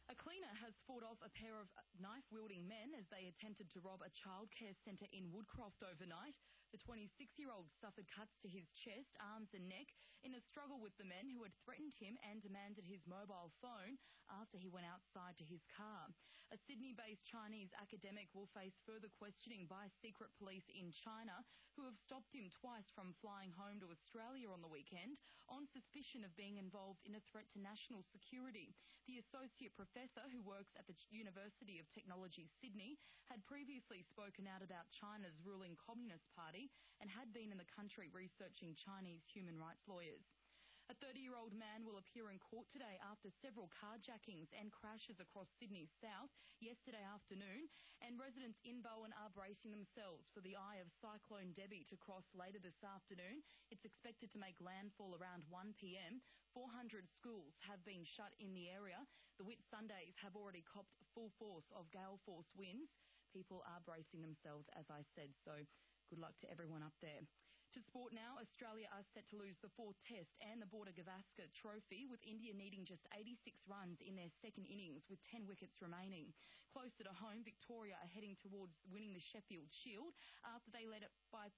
A cleaner has fought off a pair of knife-wielding men as they attempted to rob a childcare centre in Woodcroft overnight. The 26-year-old suffered cuts to his chest, arms and neck in a struggle with the men who had threatened him and demanded his mobile phone after he went outside to his car. A Sydney-based Chinese academic will face further questioning by secret police in China, who have stopped him twice from flying home to Australia on the weekend on suspicion of being involved in a threat to national security. The associate professor who works at the University of Technology, Sydney, had previously spoken out about China's ruling Communist Party and had been in the country researching Chinese human rights lawyers. A 30-year-old man will appear in court today after several carjackings and crashes across Sydney's south yesterday afternoon, and residents in Bowen are bracing themselves for the eye of Cyclone Debbie to cross later this afternoon. It's expected to make landfall around 1 p.m. 400 schools have been shut in the area. The Whitsundays have already copped full force of gale force winds. People are bracing themselves, as I said, so good luck to everyone up there. To sport now, Australia are set to lose the fourth test and the Border Gavaskar Trophy, with India needing just 86 runs in their second innings with 10 wickets remaining. Closer to home, Victoria are heading towards winning the Sheffield Shield after they led it by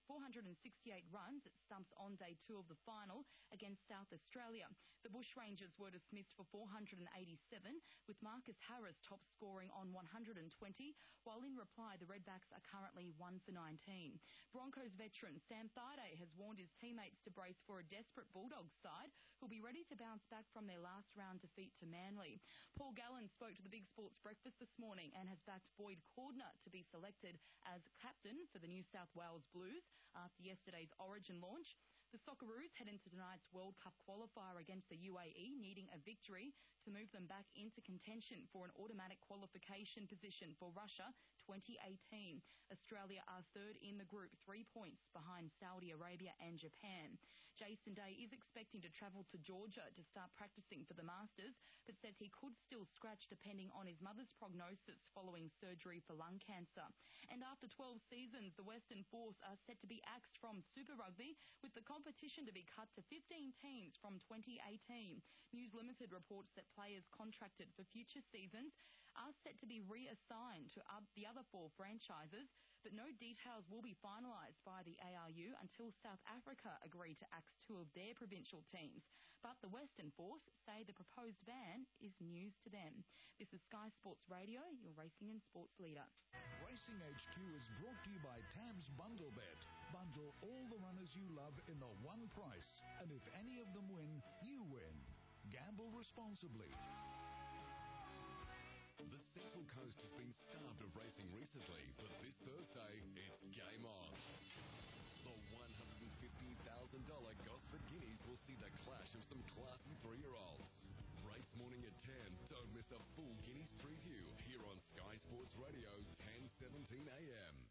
468 runs at stumps on day 2 of the final against South Australia. The Bushrangers were dismissed for 487, with Marcus Harris top scoring on 120, while in reply the Redbacks are currently 1 for 19. Broncos veteran Sam Thaiday has warned his teammates to brace for a desperate Bulldogs side who'll be ready to bounce back from their last round defeat to Manly. Paul Gallen spoke to the Big Sports Breakfast this morning and has backed Boyd Cordner to be selected as captain for the New South Wales Blues after yesterday's Origin launch. The Socceroos head into tonight's World Cup qualifier against the UAE, needing a victory to move them back into contention for an automatic qualification position for Russia 2018. Australia are third in the group, 3 points behind Saudi Arabia and Japan. Jason Day is expecting to travel to Georgia to start practicing for the Masters, but says he could still scratch depending on his mother's prognosis following surgery for lung cancer. And after 12 seasons, the Western Force are set to be axed from Super Rugby, with the competition to be cut to 15 teams from 2018. News Limited reports that players contracted for future seasons are set to be reassigned to the other 4 franchises, but no details will be finalised by the ARU until South Africa agree to axe 2 of their provincial teams. But the Western Force say the proposed ban is news to them. This is Sky Sports Radio, your racing and sports leader. Racing HQ is brought to you by Tabs Bundle Bet. Bundle all the runners you love in the one price, and if any of them win, you win. Gamble responsibly. The Central Coast has been starved of racing recently, but this Thursday, it's game on. The $150,000 Gosford Guineas will see the clash of some classy 3-year-olds. Race morning at 10. Don't miss a full Guineas preview here on Sky Sports Radio, 10:17 a.m.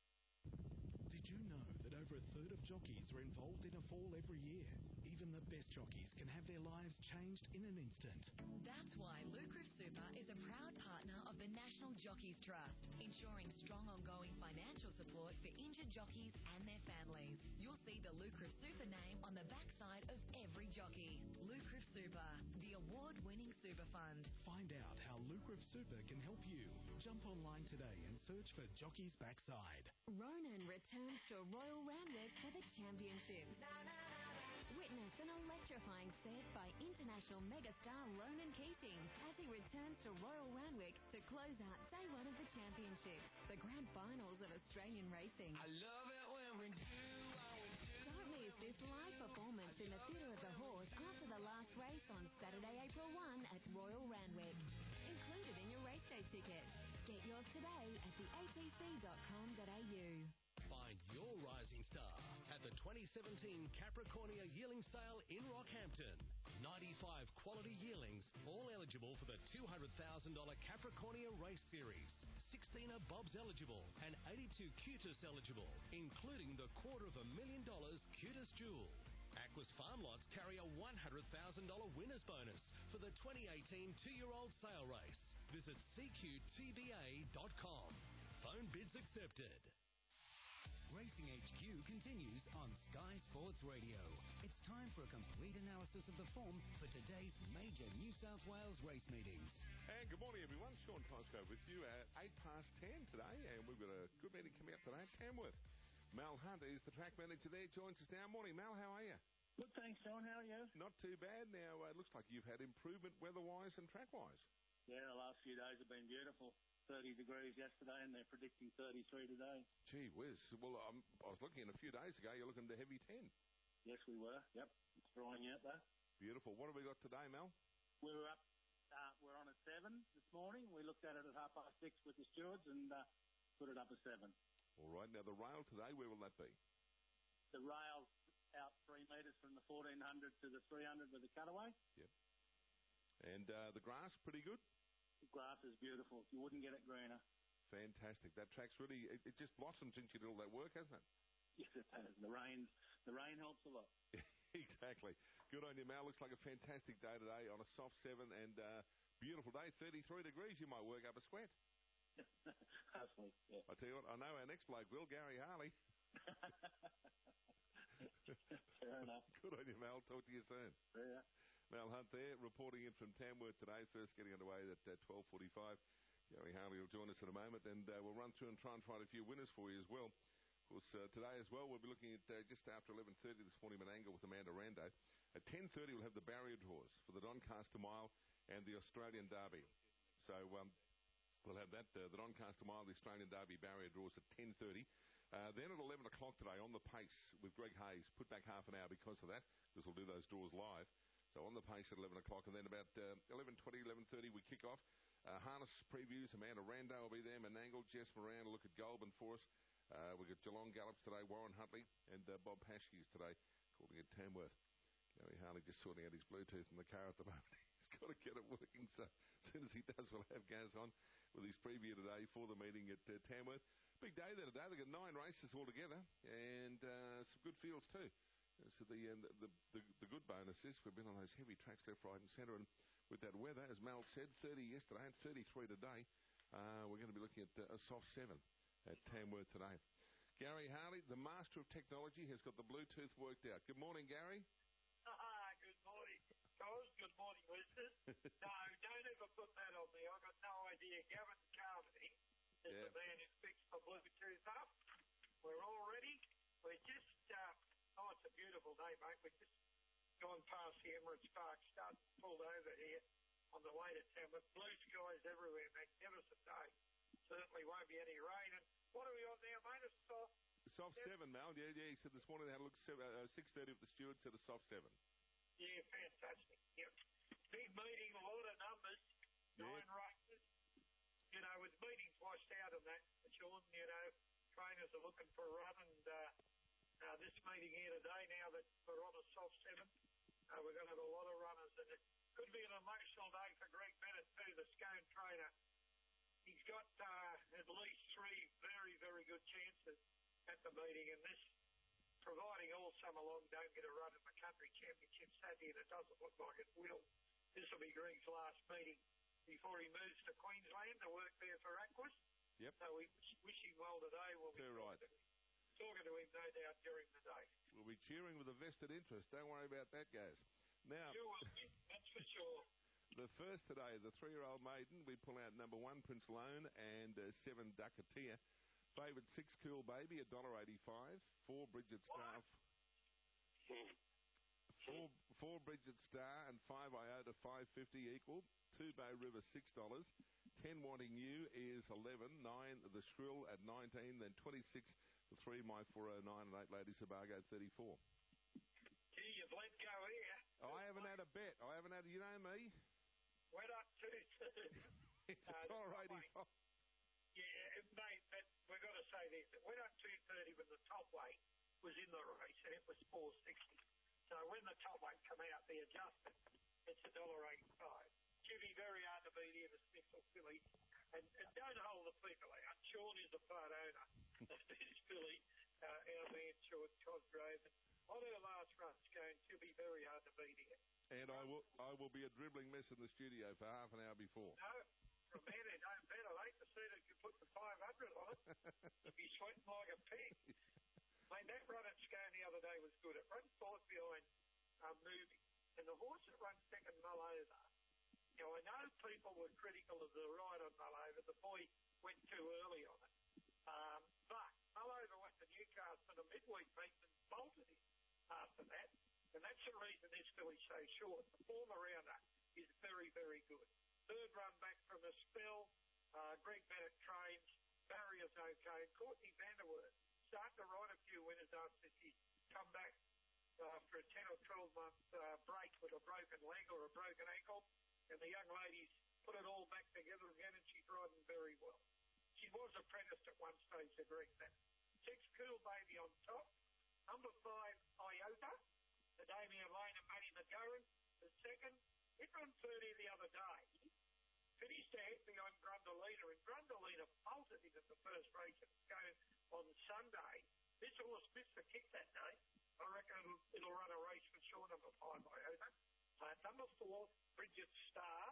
Did you know that over a third of jockeys are involved in a fall every year? Even the best jockeys can have their lives changed in an instant. That's why Lucrative Super is a proud partner of the National Jockeys Trust, ensuring strong ongoing financial support for injured jockeys and their families. You'll see the Lucrative Super name on the backside of every jockey. Lucrative Super, the award-winning super fund. Find out how Lucrative Super can help you. Jump online today and search for Jockey's Backside. Ronan returns to Royal Randwick for the championship. Witness an electrifying set by international megastar Ronan Keating as he returns to Royal Randwick to close out day 1 of the championship, the grand finals of Australian racing. I love it when we do. Don't miss this live performance in the Theatre of the Horse after the last race on Saturday, April 1 at Royal Randwick. Included in your race day ticket. Get yours today at theatc.com.au. Find your rising star at the 2017 Capricornia Yearling Sale in Rockhampton. 95 quality yearlings, all eligible for the $200,000 Capricornia Race Series. 16 are Bobs eligible and 82 Cutis eligible, including the $250,000 Cutis Jewel. Aquis Farm Lots carry a $100,000 winner's bonus for the 2018 2-year-old sale race. Visit cqtba.com. Phone bids accepted. Racing HQ continues on Sky Sports Radio. It's time for a complete analysis of the form for today's major New South Wales race meetings. And good morning, everyone. Sean Cosgrove with you at 10:08 today, and we've got a good meeting coming up today at Tamworth. Mal Hunt is the track manager there, joins us now. Morning, Mal. How are you? Good, thanks, Sean. How are you? Not too bad. Now, it looks like you've had improvement weather-wise and track-wise. Yeah, the last few days have been beautiful. 30 degrees yesterday, and they're predicting 33 today. Gee whiz. Well, I was looking a few days ago. You're looking at a heavy 10. Yes, we were. Yep. It's drying out, though. Beautiful. What have we got today, Mal? We were up. We're on a 7 this morning. We looked at it at 6:30 with the stewards and put it up a 7. All right. Now, the rail today, where will that be? The rail's out 3 metres from the 1400 to the 300 with the cutaway. Yep. And the grass, pretty good? The grass is beautiful. You wouldn't get it greener. Fantastic. That track's really, it just blossomed since you did all that work, hasn't it? Yes, it has. The rain helps a lot. Exactly. Good on you, Mal. Looks like a fantastic day today on a soft 7 and beautiful day. 33 degrees. You might work up a sweat. Hopefully, yeah. I tell you what, I know our next bloke will, Gary Harley. Fair enough. Good on you, Mal. Talk to you soon. Yeah. Mal Hunt there, reporting in from Tamworth today. First getting underway at 12:45. Gary Harley will join us in a moment, and we'll run through and try and find a few winners for you as well. Of course, today as well, we'll be looking at just after 11:30 this morning, Menangle with Amanda Rando. At 10:30, we'll have the barrier draws for the Doncaster Mile and the Australian Derby. So we'll have that, the Doncaster Mile, the Australian Derby barrier draws at 10:30. Then at 11 o'clock today, on the pace with Greg Hayes, put back half an hour because of that, because we'll do those draws live. So on the pace at 11 o'clock, and then about 11:20, 11:30, we kick off. Harness previews, Amanda Rando will be there, Menangle, Jess Moran will look at Goulburn for us. We've got Geelong Gallops today, Warren Huntley, and Bob Paschke's today, calling at Tamworth. Gary Harley just sorting out his Bluetooth in the car at the moment. He's got to get it working, so as soon as he does, we'll have Gaz on with his preview today for the meeting at Tamworth. Big day there today. They've got 9 races altogether, and some good fields too. So the good bonus is we've been on those heavy tracks left, right and centre, and with that weather, as Mal said, 30 yesterday and 33 today, we're going to be looking at a soft 7 at Tamworth today. Gary Harley, the master of technology, has got the Bluetooth worked out. Good morning, Gary. Good morning, Cos. Good morning, listeners. No, don't ever put that on me. I've got no idea. Gavin Carmody is the man who fixed the Bluetooth up. We're all ready. We're just, it's a beautiful day, mate. We're just gone past the Emirates Park, pulled over here on the way to Tamworth. Blue skies everywhere. Magnificent day. Certainly won't be any rain. And what are we on now, mate? A soft 7, Mal. Yeah, he said this morning they had a look 6:30 with the steward, said a soft 7. Yeah, fantastic. Yep. Big meeting, a lot of numbers, 9 races. You know, with meetings washed out and that, Sean, trainers are looking for a run, and this meeting here today, now that we're on a soft 7, we're going to have a lot of runners, and it could be an emotional day for Greg Bennett too, the Scone trainer. He's got at least 3 very, very good chances at the meeting, and this, providing all summer long don't get a run in the Country Championship Saturday, and it doesn't look like it will. This will be Greg's last meeting before he moves to Queensland to work there for Aquis. Yep. So we wish him well today. We'll be talking to him, no doubt, during the day. We'll be cheering with a vested interest. Don't worry about that, guys. Now, you will be, that's for sure. The first today, the 3-year-old maiden, we pull out number 1, Prince Loan, and 7, Ducketeer. Favourite 6, Cool Baby, $1.85. 4, Bridget Star. 4 Bridget Star and 5 Iota, $5.50 equal. 2 Bay River, $6. 10 Wanting You is 11. 9 The Shrill at 19. Then 26 the 3 My 409 and 8 Lady Sabago 34. Gee, you've let go here. I haven't had a bet. You know me. Went up 2 It's $1.85. Yeah, mate, but we've got to say this. It went up 2.30 when the top weight was in the race, and it was 4.60. So when the top weight come out, the adjustment, it's $1.85. Jimmy, very hard to beat here, the Smithville filly. And don't hold the people out. Sean is the part owner of this filly, our man, Stuart Cosgrove. And on her last run, it's going to be very hard to beat here. And I will be a dribbling mess in the studio for half an hour before. No. For a man who don't bet, I'd hate to see that you put the 500 on it. You'd be sweating like a pig. Mate, that run at Scone the other day was good. It runs 4th behind Moving. And the horse that runs second, Malova, Now, I know people were critical of the ride on Mullover. The boy went too early on it. But Mullover went to Newcastle in a midweek meet and bolted him after that. And that's the reason this filly's so short. The form around her is very, very good. Third run back from a spell. Greg Bennett trains. Barrier's okay. And Courtney Vanderwerf starting to ride a few winners after she's come back after a 10 or 12 month break with a broken leg or a broken ankle. And the young lady's put it all back together again, and she's riding very well. She was apprenticed at one stage to Greg Bennett. 6, Cool Baby on top. Number 5, Iota. The Damien Lane and Matty McGowan. The second, it run 30 the other day. Finished ahead behind Grundalina, and Grundalina bolted him at the first race at Scone on Sunday. This horse missed the kick that day. I reckon it'll run a race for sure, number 5, Iota. Number 4, Bridget Starr.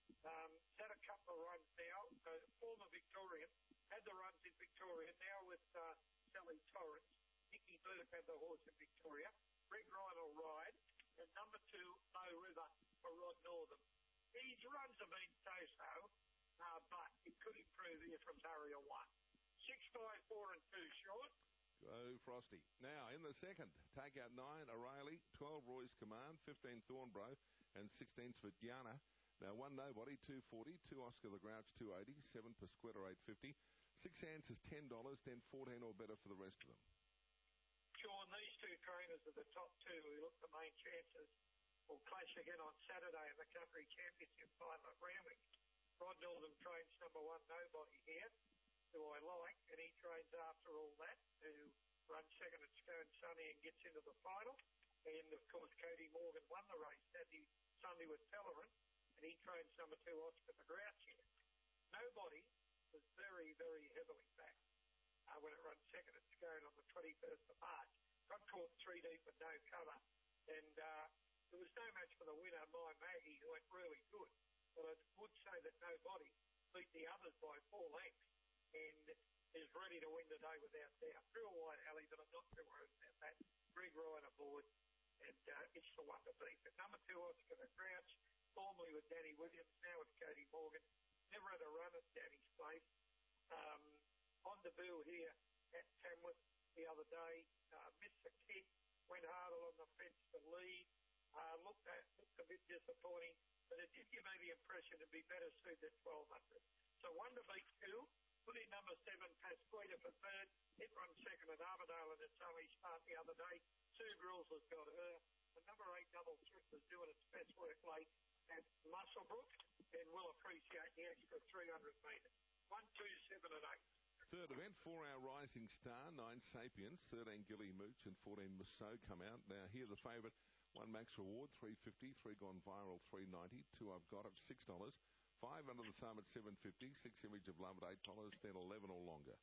Had a couple of runs now. Former Victorian. Had the runs in Victoria. Now with Sally Torrance. Nicky Burke had the horse in Victoria. Greg Ryan will ride. And number 2, Bow River for Rod Northam. These runs have been so-so, but it could improve here from Barrier 1. 6, 5, 4 and 2 short. Go Frosty. Now, in the second, take out 9, O'Reilly, 12, Roy's Command, 15, Thornbro, and 16, Svitjana. Now, 1, Nobody, 240, 2, Oscar the Grouch, 280, 7, Pasquetta, 850, 6 Answers, $10, then 14 or better for the rest of them. Sean, these two trainers are the top two who look the main chances. Will clash again on Saturday in the Country Championship final at Randwick. Rod Northam trains number 1, Nobody here, who I like, and he trains after all that, who runs second at Scone Sunday and gets into the final. And, of course, Cody Morgan won the race Sunday with Pellerin, and he trains number 2, Oscar the Grouch here. Nobody was very, very heavily backed when it runs second at Scone on the 21st of March. Got caught 3 deep with no cover, and there was no match for the winner, My Maggie, who went really good. But I would say that Nobody beat the others by 4 lengths and is ready to win today without doubt. Through a wide alley, but I'm not too worried about that. Greg Ryan aboard, and it's the one to beat. But number 2, Oscar the Grouch, formerly with Danny Williams, now with Cody Morgan. Never had a run at Danny's place. On debut here at Tamworth the other day, missed the kick, went hard along the fence to lead. Looked a bit disappointing, but it did give me the impression to be better suited at 1200. So 1 to beat 2. Put in number 7, Pasquetta for third. It runs second at Armadale, and it's only start the other day. 2 Grills has got her. The number 8, Double Thrift, is doing its best work late at Muswellbrook, and will appreciate the extra 300 metres. 1, 2, 7 and 8. Third event, 4-hour Rising Star, 9 Sapiens, 13 Gilly Mooch, and 14 Musso come out. Now, here the favourite, 1 Max Reward, $3.50, 3 Gone Viral, $3.90, 2 I've Got at $6, 5 Under the Thumb at $7.50, 6 Image of Love at $8, then 11 or longer.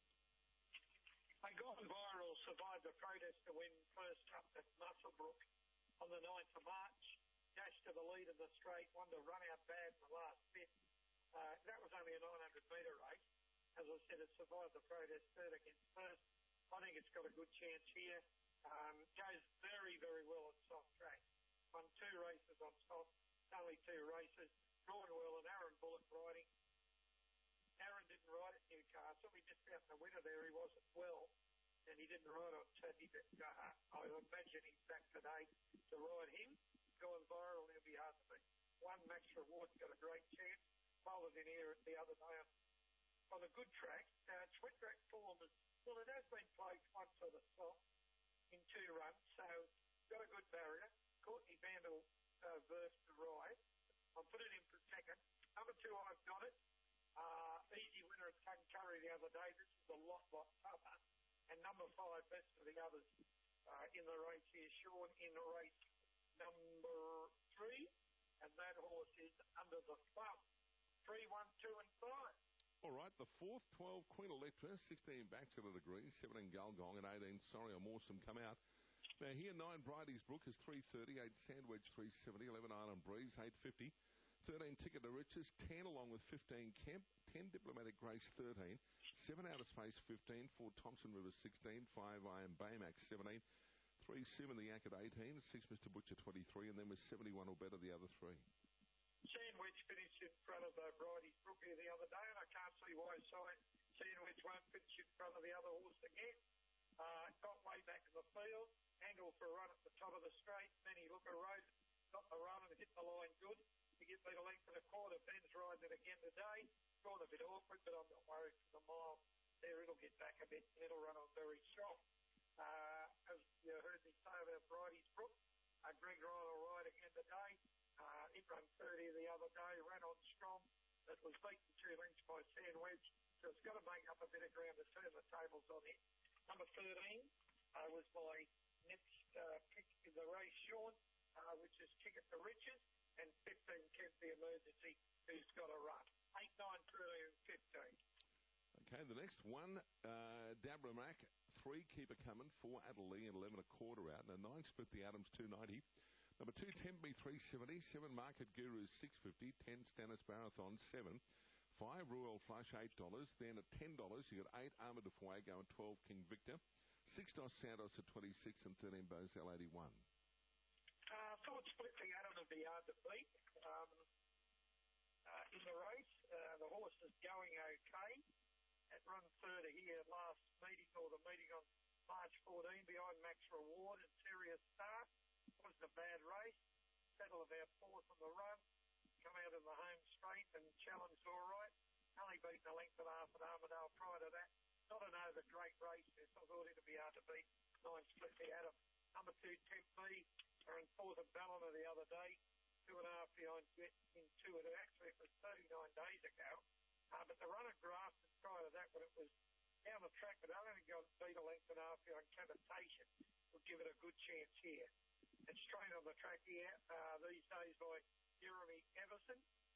I Gone Viral survived the protest to win first up at Muswellbrook on the 9th of March. Dashed to the lead of the straight, wanted to run out bad in the last bit. That was only a 900-metre race. As I said, it survived the protest, third against first. I think it's got a good chance here. Goes very, very well at soft track. Won 2 races on soft, only 2 races. Drawn well, and Aaron Bullock riding. Aaron didn't ride at Newcastle. We just found the winner there. He wasn't well, and he didn't ride on Saturday. But I imagine he's back today to ride him. Going Viral, he'll be hard to beat. 1 Max Reward's got a great chance. Followed in here the other day on a good track. Sweat track form is, well, it has been played once on the soft in 2 runs, so got a good barrier. Courtney Vandal versed the ride. I'll put it in for second. Number 2, I've Got It. Easy winner at Tuncurry the other day. This is a lot tougher. And number 5, best of the others in the race here. Sean in race number 3. And that horse is Under the Thumb. 3, 1, 2 and 5. All right, the 4th, 12, Queen Electra, 16, Baxter to the Green, 17, Gulgong, and 18, Sorry I'm Awesome come out. Now here, 9, Bridie's Brook is $3.30, 8, Sandwich $3.70, 11, Island Breeze, $8.50, 13, Ticket to Riches, 10, along with 15, Kemp, 10, Diplomatic Grace, 13, 7, Outer Space, 15, 4, Thompson Rivers, 16, 5, I Am Baymax, 17, 3, 7, The Yak at 18, 6, Mr. Butcher, 23, and then with 71 or better, the other 3. Sandwich finished in front of Bridie's Brookie the other day, and I can't see why Sandwich won't finish in front of the other horse again. Got way back in the field, angled for a run at the top of the straight, then he looked a road, got the run and hit the line good. He gives me a length and a quarter. Ben's riding it again today. Drawn a bit awkward, but I'm not worried for the mile. There, it'll get back a bit and it'll run on very strong. As you heard me say about Bridie's Brook, Greg Ryan will ride again today. It ran 30 the other day, ran on strong. It was beaten 2 lengths by Sandwich, so it's got to make up a bit of ground to turn the tables on it. Number 13 was my next pick in the race, Sean, which is Ticket to Riches, and 15 Kent the Emergency, who's got a run. 8, 9, 13, and 15. Okay, the next one, Dabra Mac, 3 Keep It Coming, 4 Adelaide, and 11 a quarter out. Now 9 Split the Adams, 290. Number 2, Tempe, 370. 7 Market Gurus, 650. 10 Stannis Marathon, 7. 5 Royal Flush, $8. Then at $10, you got 8 Armour de Fuego and 12 King Victor. 6 Dos Santos at 26 and 13 Bozell 81. Thought Split the Adam would be hard to beat. In the race, the horse is going okay. It run third here last meeting, or the meeting on March 14, behind Max Reward and Serious Star. Wasn't a bad race. Settled about 4th on the run. Come out in the home straight and challenged all right. Only beaten a length and a half at Armadale prior to that. Not an over great race there, so I thought it'd be hard to beat. 9 Split the Adam. Number 2, Tempe, are in 4th at Ballina the other day. 2.5 behind in 2. Actually, it was 39 days ago. But the run at Grafton prior to that, when it was down the track, but only got beat a length and a half behind Cavitation, would give it a good chance here. It's trained on the track here these days by Jeremy Everson.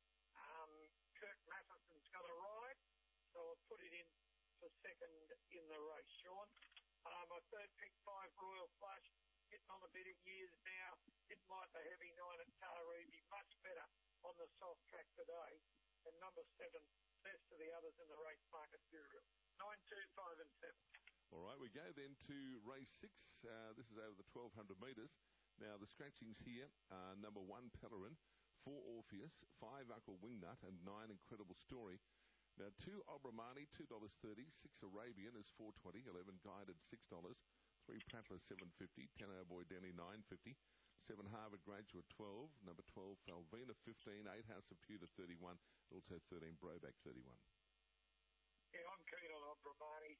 Kirk Matheson's got a ride, so I'll put it in for second in the race, Sean. My third pick, 5 Royal Flush, getting on a bit of years now. Didn't like the heavy 9 at Taree, much better on the soft track today. And number 7, best of the others in the race, Market Guru. 9, 2, 5 and 7. All right, we go then to race 6. This is over the 1,200 metres. Now, the scratchings here are number 1, Pellerin, 4 Orpheus, 5 Uncle Wingnut, and 9 Incredible Story. Now, 2 Obramani, $2.30, 6 Arabian is $4.20, 11 Guided, $6, 3 Prattler, $7.50, 10 Our Boy Denny, $9.50, 7 Harvard Graduate, $12, number 12 Falvina, $15, 8 House of Pewter, $31, also 13 Broback, $31. Yeah, I'm keen on Obramani.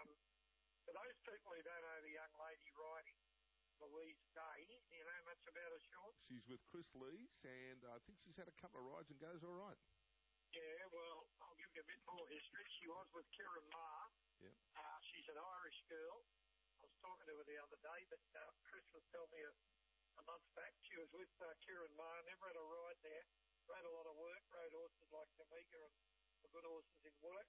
For those people who don't know the young lady riding, Louise Day, do you know much about her, Sean? She's with Chris Lees, and I think she's had a couple of rides and goes all right. Yeah, well, I'll give you a bit more history. She was with Kieran Maher. Yeah. She's an Irish girl. I was talking to her the other day, but Chris was telling me a month back she was with Kieran Maher, never had a ride there. Rode a lot of work, rode horses like Tamika and the good horses in work.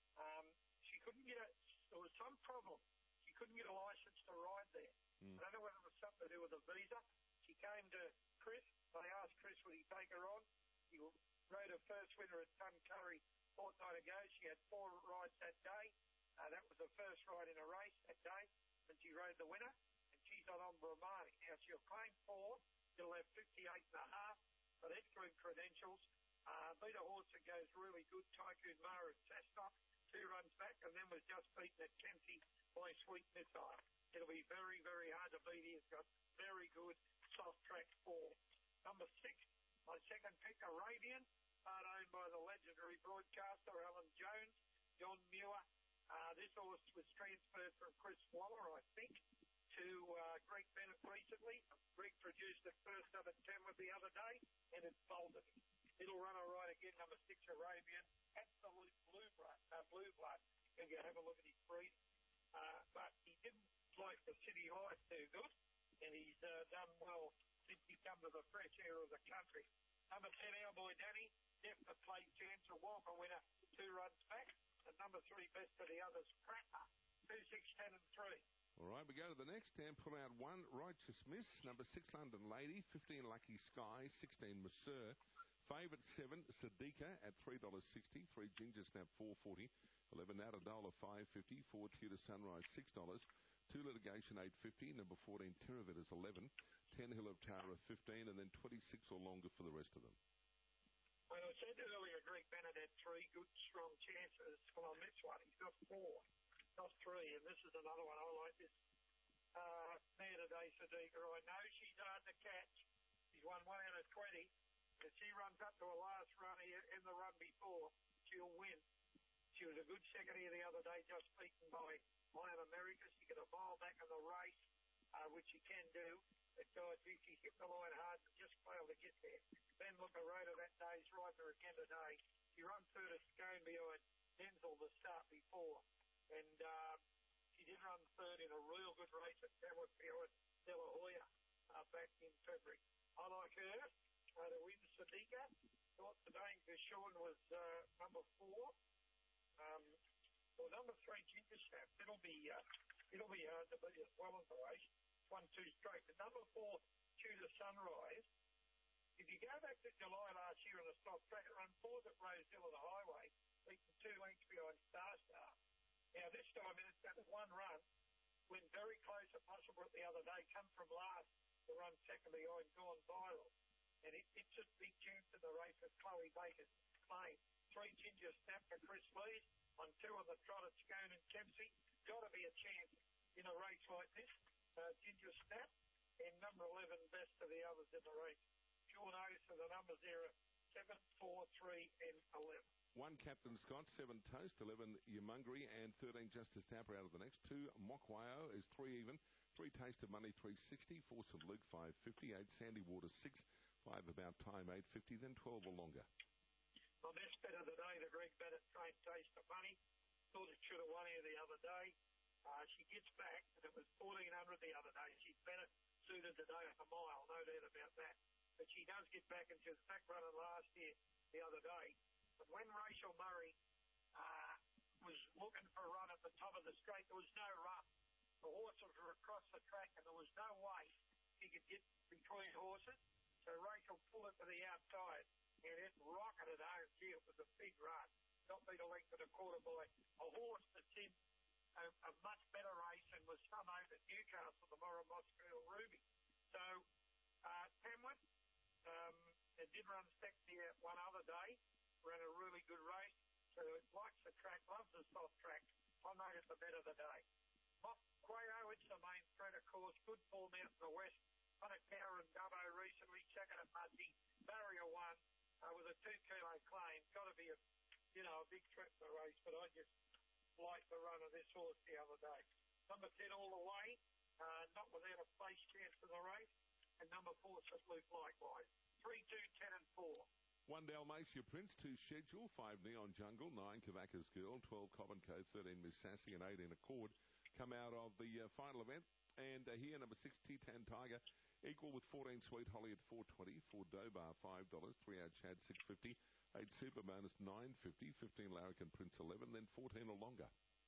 She couldn't get there was some problem. She couldn't get a licence to ride there. I don't know whether it was something to do with a visa. She came to Chris. They asked Chris would he take her on. He rode her first winner at Tuncurry fortnight ago. She had 4 rides that day. That was her first ride in a race that day, and she rode the winner. And she's on Brahmani. Now she'll claim 4. She'll have 58.5. But excellent credentials. Beat a horse that goes really good, Tycoon Mara at Sasnock. 2 runs back, and then was just beaten at Kempsey by Sweet Missile. It'll be very, very hard to beat. He's got very good soft track 4. Number 6, my second pick, Arabian, owned by the legendary broadcaster Alan Jones, John Muir. This horse was transferred from Chris Waller, I think, to Greg Bennett recently. Greg produced it first up at Tamworth the other day, and it bolted him. It'll run all right again, number 6, Arabian. Absolute blue blood. If you have a look at his breed. But he didn't like the city life too good, and he's done well since he come to the fresh air of the country. Number 10, Our Boy Danny, definite play chance, a Walker winner, 2 runs back. And number 3, best of the others, Prattler, 2, 6, 10 and 3. All right, we go to the next and pull out 1, Righteous Miss, number 6, London Lady, 15, Lucky Sky, 16, Monsieur, favourite 7, Sadiqa at $3.60, 3 Ginger Snap, $4.40, 11, Adadola, $5.50, 4, Tudor Sunrise, $6, 2 Litigation, $8.50, number 14, Terravid is 11, 10 Hill of Tara, 15, and then 26 or longer for the rest of them. Well, I said earlier, Greg Bennett had 3 good, strong chances. Well, on this one, he's got 4, not 3, and this is another one. I like this mare today, Sadiqa. I know she's hard to catch. She's won 1 out of 20. If she runs up to a last run here in the run before, she'll win. She was a good second here the other day, just beaten by Lion America. She got a mile back in the race, which she can do. But she hit the line hard and just failed to get there. Then look, a raider that day's rider again today. She run third at Scone behind Denzel the start before. And she did run third in a real good race at Tamworth behind De La Hoya back in February. I like her to win. Sadiqa. Thought the danger Sean was number 4. Well, number 3, Ginger Snap. It'll be hard to beat as well in the race. 1-2 straight. But number 4, Tudor Sunrise. If you go back to July last year on the soft track, it ran 4th at Rosedale of the Highway, beaten 2 lengths behind Star Star. Now this time it's that 1 run, went very close to possible the other day, come from last to run second behind Gone Viral. And it's just big chance in the race with Chloe Baker's claim. 3 Ginger Snap for Chris Lees on 2 on the trot at Scone and Kempsey. Got to be a chance in a race like this. Ginger Snap and number 11 best of the others in the race. Sure knows for the numbers there are 7, 4, 3 and 11. 1 Captain Scott, 7 Toast, 11 Yamungri and 13 Justice Tapper out of the next. 2 Mokwayo is 3 even. 3 Taste of Money 360. 4 St Luke 550. 8 Sandy Water 6. 5 About Time 850. Then 12 or longer. Well, that's better today. The Greg Bennett trained Taste of Money. Thought it should have won here the other day. She gets back, and it was 1,400 the other day. She's better suited today at a mile, no doubt about that. But she does get back, and she was back running last year the other day. But when Rachel Murray was looking for a run at the top of the straight, there was no run. The horses were across the track, and there was no way she could get between horses. So Rachel pulled it to the outside, and it rocketed home. Gee, it was a big run. Got me to length and a quarter by a horse that's in a much better race and was some over at Newcastle, the Morrimosquito Ruby. So, Tamworth, it did run sexy one other day, ran a really good race, so it likes the track, loves the soft track. I made it the better today. Quayo, it's the main threat, of course, good form out in the west. Won at Cower and Dubbo recently, second at Mudgee. Barrier 1 with a 2-kilo claim. Got to be a big threat in the race, but I just like the run of this horse the other day. Number 10 All the Way, not without a place chance in the race. And number 4 St Luke likewise. 3, 2, 10 and 4. 1 Dalmatia Prince, 2 Schedule, 5 Neon Jungle, 9 Kavaka's Girl, 12 Cobb & Co, 13 Miss Sassy and 18 Accord come out of the final event. And here number 6 T-Tan Tiger, equal with 14 Sweet Holly at $4.20, 4 Dobar $5, 3 Out Chad $6.50, 8 Super Bonus $9.50, 15 Larrikin Prince 11, then 14 or longer.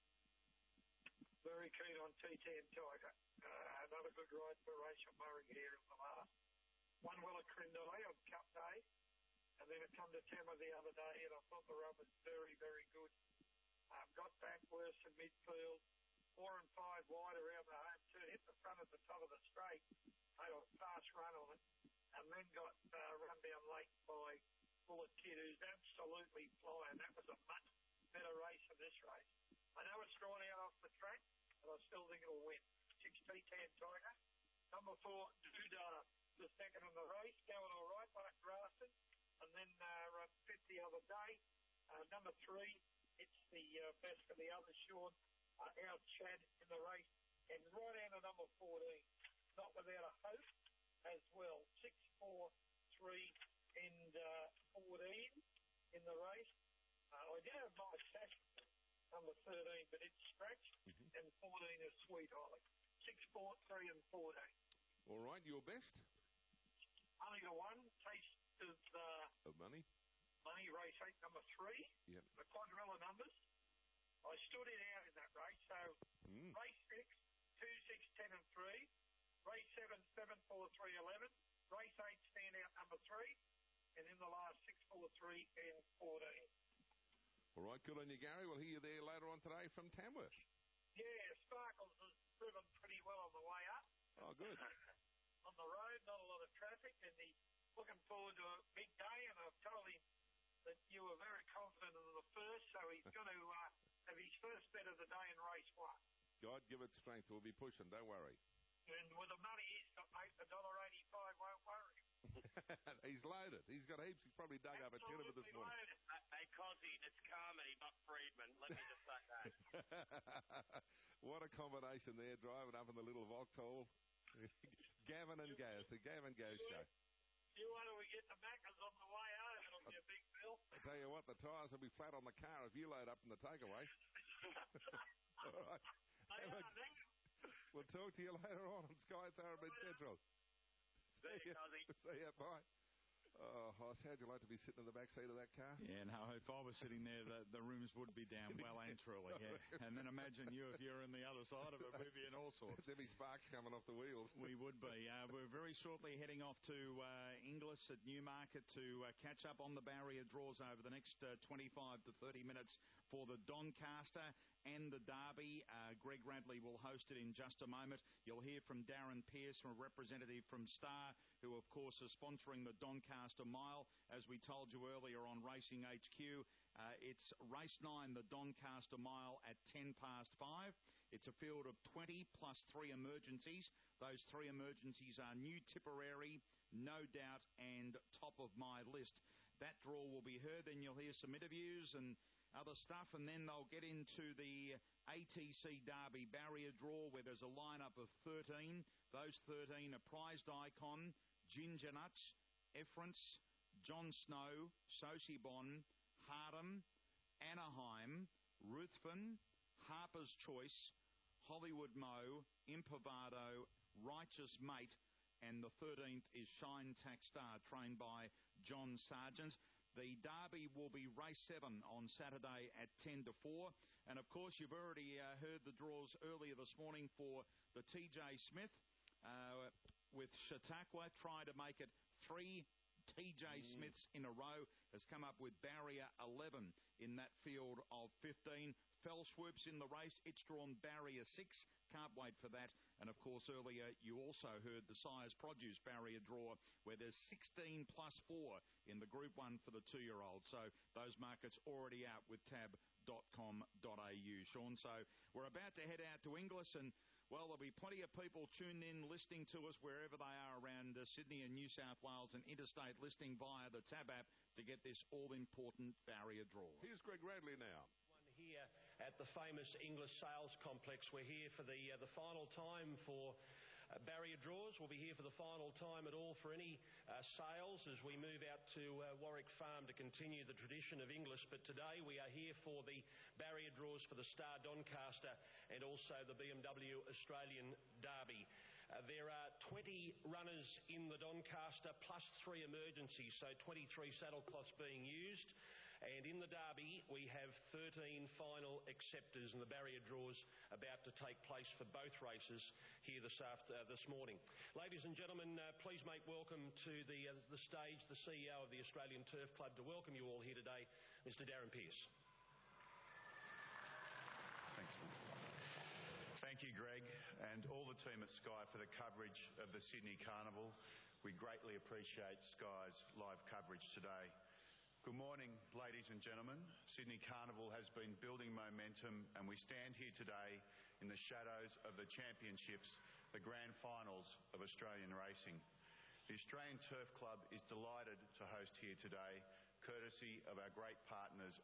Very keen on T-Tan Tiger. Another good ride for Rachel Murray here in the last. 1 Willa Crindale on Cup Day, and then it come to Tamworth the other day, and I thought the run was very, very good. Got back worse in midfield. 4 and 5 wide around the home turn, hit the front at the top of the straight, made a fast run on it, and then got run down late by Bullet Kid, who's absolutely flying. That was a much better race than this race. I know it's drawn out off the track, but I still think it'll win. 6 T-Tan Tiger. Number 4, Dudar, the second in the race, going all right, Mark Grafton, and then run 5th the other day. Number 3, it's the best of the others, Sean. Out Chad in the race, and right out of number 14, not without a hope as well. 6, 4, 3, and 14 in the race. I did have my sash number 13, but it's scratched, and 14 is Sweet Holly. 6, 4, 3, and 14. All right, your best? Only the one, Taste of Money. Money, race 8, number 3. Yep. The quadrilla numbers. I stood it out in that race. So, race 6, 2, 6, 10 and 3. Race 7, 7, 4, 3, 11. Race 8, stand out number 3. And in the last 6, 4, 3 and 14. All right, good on you, Gary. We'll hear you there later on today from Tamworth. Yeah, Sparkles has driven pretty well on the way up. Oh, good. On the road, not a lot of traffic, and he's looking forward to a big day, and I've told him that you were very confident in the first, so he's going to have his first bet of the day in race 1. God give it strength. We'll be pushing. Don't worry. And with the money he's got, mate, $1.85 won't worry. He's loaded. He's got heaps. He's probably dug up a tin of it this morning. Hey, Cosy, it's Carmody, not Friedman. Let me just say that. What a combination there, driving up in the little Vauxhall. Gavin and Gaz, the Gavin Gaz show. You want to get the Maccas on the way home, it'll be a big bill. I tell you what, the tyres will be flat on the car if you load up in the takeaway. All right. We'll talk to you later on Sky Thoroughbred Central. See you, Cosy. See ya, bye. Oh, Hoss, how'd you like to be sitting in the back seat of that car? Yeah, no, if I was sitting there, the rooms would be down well and truly, yeah. And then imagine you if you're on the other side of it, we'd be in all sorts. There'd be sparks coming off the wheels. We would be. We're very shortly heading off to Inglis at Newmarket to catch up on the barrier draws over the next 25 to 30 minutes for the Doncaster and the Derby. Greg Radley will host it in just a moment. You'll hear from Darren Pearce, a representative from Star, who, of course, is sponsoring the Doncaster Mile. As we told you earlier on Racing HQ, it's race 9, the Doncaster Mile, at 5:10. It's a field of 20 plus 3 emergencies. Those 3 emergencies are New Tipperary, No Doubt, and Top of My List. That draw will be heard, and you'll hear some interviews and other stuff, and then they'll get into the ATC Derby barrier draw, where there's a lineup of 13. Those 13 are Prized Icon, Ginger Nuts, Efference, John Snow, Sosibon, Hardham, Anaheim, Ruthven, Harper's Choice, Hollywood Mo, Impovado, Righteous Mate, and the 13th is Shine Tax Star, trained by John Sargent. The Derby will be race 7 on Saturday at 10 to 4. And, of course, you've already heard the draws earlier this morning for the TJ Smith with Chautauqua. Try to make it 3 TJ Smiths in a row. Has come up with barrier 11 in that field of 15. Fell Swoops in the race. It's drawn barrier 6. Can't wait for that. And, of course, earlier you also heard the Sires Produce barrier draw, where there's 16 plus 4 in the Group 1 for the 2-year-old. So those markets already out with tab.com.au, Sean. So we're about to head out to Inglis, and, well, there'll be plenty of people tuned in, listening to us wherever they are around Sydney and New South Wales and interstate, listening via the Tab app to get this all-important barrier draw. Here's Greg Radley now. Here at the famous Inglis Sales Complex. We're here for the final time for barrier draws. We'll be here for the final time at all for any sales as we move out to Warwick Farm to continue the tradition of Inglis. But today we are here for the barrier draws for the Star Doncaster and also the BMW Australian Derby. There are 20 runners in the Doncaster plus 3 emergencies, so 23 saddlecloths being used. And in the Derby, we have 13 final acceptors, and the barrier draws about to take place for both races here this morning. Ladies and gentlemen, please make welcome to the stage the CEO of the Australian Turf Club to welcome you all here today, Mr. Darren Pearce. Thanks, man. Thank you, Greg, and all the team at Sky for the coverage of the Sydney Carnival. We greatly appreciate Sky's live coverage today. Good morning, ladies and gentlemen. Sydney Carnival has been building momentum, and we stand here today in the shadows of the championships, the grand finals of Australian racing. The Australian Turf Club is delighted to host here today, courtesy of our great partners